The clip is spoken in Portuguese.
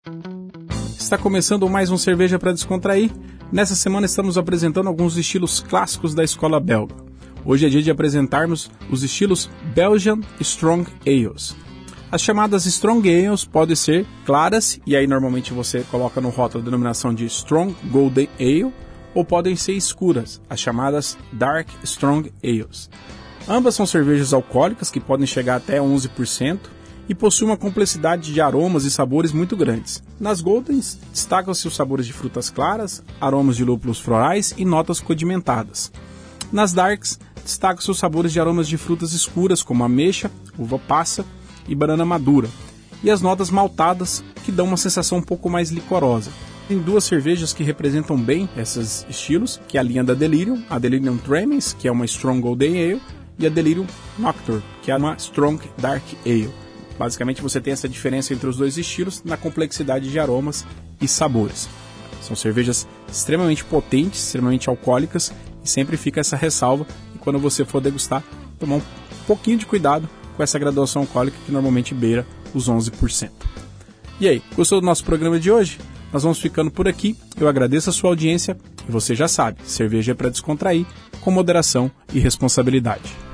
Está começando mais um Cerveja para Descontrair. Nessa semana estamos apresentando alguns estilos clássicos da escola belga. Hoje é dia de apresentarmos os estilos Belgian Strong Ales. As chamadas Strong Ales podem ser claras, e aí normalmente você coloca no rótulo a denominação de Strong Golden Ale, ou podem ser escuras, as chamadas Dark Strong Ales. Ambas são cervejas alcoólicas que podem chegar até 11%, e possui uma complexidade de aromas e sabores muito grandes. Nas Goldens, destacam-se os sabores de frutas claras, aromas de lúpulos florais e notas condimentadas. Nas Darks, destacam-se os sabores de aromas de frutas escuras, como ameixa, uva passa e banana madura, e as notas maltadas, que dão uma sensação um pouco mais licorosa. Tem duas cervejas que representam bem esses estilos, que é a linha da Delirium, a Delirium Tremens, que é uma Strong Golden Ale, e a Delirium Nocturne, que é uma Strong Dark Ale. Basicamente você tem essa diferença entre os dois estilos na complexidade de aromas e sabores. São cervejas extremamente potentes, extremamente alcoólicas, e sempre fica essa ressalva, e quando você for degustar, tomar um pouquinho de cuidado com essa graduação alcoólica que normalmente beira os 11%. E aí, gostou do nosso programa de hoje? Nós vamos ficando por aqui, eu agradeço a sua audiência, e você já sabe, cerveja é para descontrair, com moderação e responsabilidade.